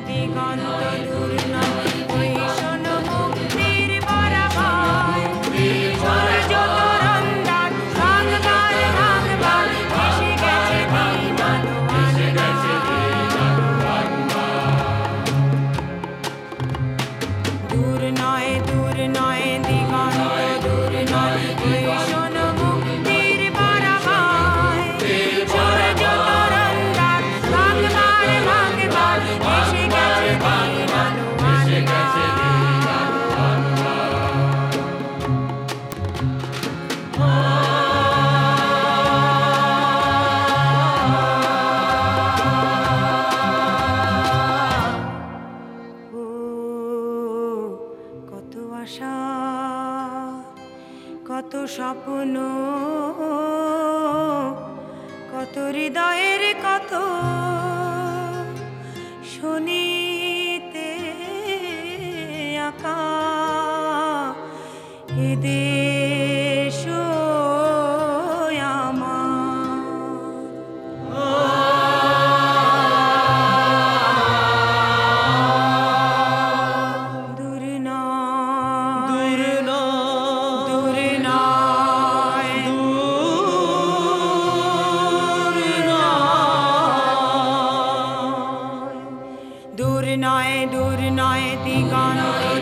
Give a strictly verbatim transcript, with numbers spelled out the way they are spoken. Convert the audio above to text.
দিগন্ত দূর নয় ওই শোনো মুক্তির বরাবর সূর্য তরঙ্গার ভাগবার ভাগবার এসে গেছে দিন দূর নয় দূর নয় দিগন্ত দূর নয় ওই শোনো মুক্তির বরাবর সূর্য তরঙ্গার ভাগবার ভাগবার এসে গেছে দিন কত আশা কত স্বপ্ন কত হৃদয়ের কত শোনিতে আঁকা এ দেশ দূর নয় দূর নয় দিগন্ত